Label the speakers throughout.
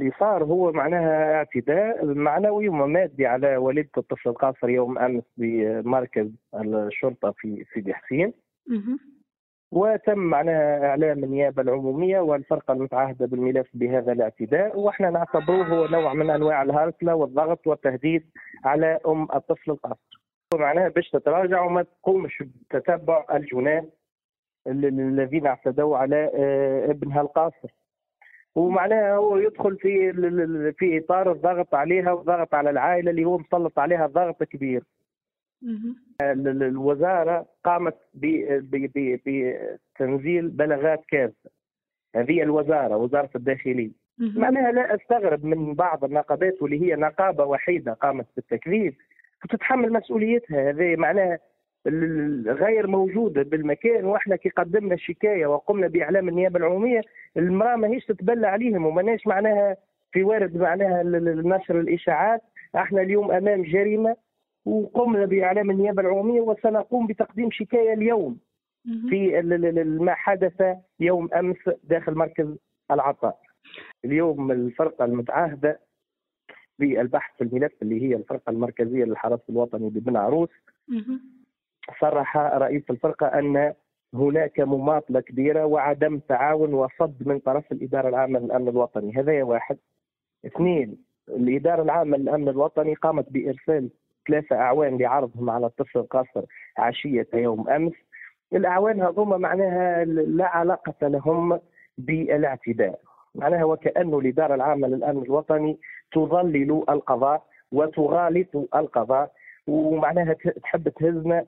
Speaker 1: اللي صار هو معناها اعتداء معنوي ومادي على والدة الطفل القاصر يوم أمس بمركز الشرطة في سيدي حسين.
Speaker 2: اهم.
Speaker 1: وتم معناها إعلام النيابة العمومية والفرقة المتعهدة بالملف بهذا الاعتداء، وإحنا نعتبروه هو نوع من أنواع الهرطلة والضغط والتهديد على أم الطفل القاصر، معناها باش تتراجع وما تقومش بتتبع الجناه الذين اعتدوا على ابنها القاصر. ومعناها هو يدخل في اطار الضغط عليها والضغط على العائله اللي هو مسلط عليها ضغط كبير.
Speaker 2: اهم.
Speaker 1: الوزاره قامت بتنزيل بلاغات كافه، هذه الوزاره وزاره الداخليه.
Speaker 2: اهم.
Speaker 1: معناها لا استغرب من بعض النقابات واللي هي نقابه وحيده قامت بالتكليف وتتحمل مسؤوليتها، هذه معناها غير موجوده بالمكان. واحنا كي قدمنا شكايه وقمنا باعلام النيابه العموميه المراه ماهيش تتبلى عليهم وماناش معناها في وارد معناها نشر الاشاعات. احنا اليوم امام جريمه وقمنا باعلام النيابه العموميه وسنقوم بتقديم شكايه اليوم في ما حدث يوم امس داخل مركز العطاء. اليوم الفرقه المتعهده بالبحث في الملف اللي هي الفرقه المركزيه للحرس الوطني ببن عروس صرح رئيس الفرقة أن هناك مماطلة كبيرة وعدم تعاون وصد من طرف الإدارة العامة للأمن الوطني. هذا واحد. اثنين، الإدارة العامة للأمن الوطني قامت بإرسال 3 أعوان لعرضهم على الطفل القاصر عشية يوم أمس. الأعوان هذوما معناها لا علاقة لهم بالاعتداء، معناها وكأنه الإدارة العامة للأمن الوطني تضلل القضاء وتغالط القضاء، ومعناها تحب تهزنا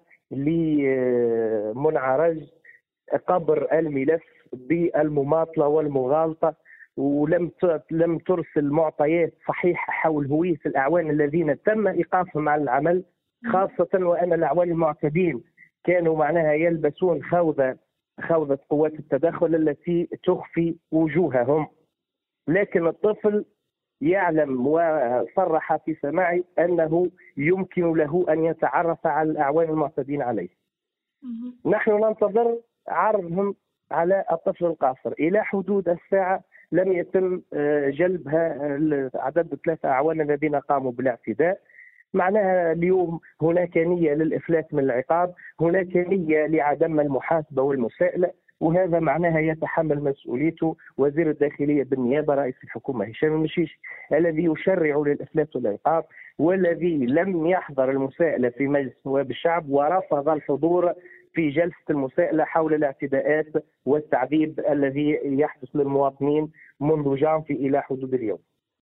Speaker 1: لمنعرج قبر الملف بالمماطله والمغالطه، لم ترسل معطيات صحيحه حول هويه الاعوان الذين تم ايقافهم على العمل، خاصه وان الاعوان المعتدين كانوا معناها يلبسون خوذه قوات التدخل التي تخفي وجوههم. لكن الطفل يعلم وصرح في سماعي أنه يمكن له أن يتعرف على الأعوان المعتدين عليه. نحن ننتظر عرضهم على الطفل القاصر. إلى حدود الساعة لم يتم جلب عدد 3 أعوان الذين قاموا بالاعتداء. معناها اليوم هناك نية للإفلات من العقاب، هناك نية لعدم المحاسبة والمساءلة، وهذا معناها يتحمل مسؤوليته وزير الداخلية بالنيابة رئيس الحكومة هشام المشيشي الذي يشرع للإفلات والعقاب، والذي لم يحضر المساءلة في مجلس نواب الشعب ورفض الحضور في جلسة المساءلة حول الاعتداءات والتعذيب الذي يحدث للمواطنين منذ جانفي إلى حدود اليوم.